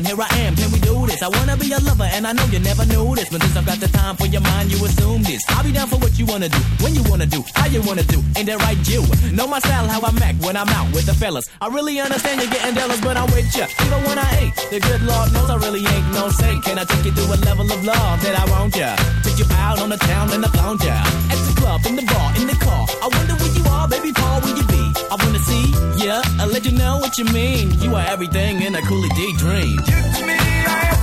and here I am, can we do this? I wanna be a lover and I know you never knew this, but since I've got the time for your mind, you assume this. I'll be down for what you wanna do, when you wanna do, how you wanna do, ain't that right, you? Know my style, how I'm act when I'm out with the fellas. I really understand you're getting jealous, but I'm with ya, even when I ain't. The good Lord knows I really ain't no saint. Can I take you to a level of love that I want ya? Take you out on the town and I found ya. At the club, in the bar, in the car. I wonder where you are, baby Paul, where you be? I wanna see ya, I'll let you know what you mean. You are everything in a Cooley D dream. You to me,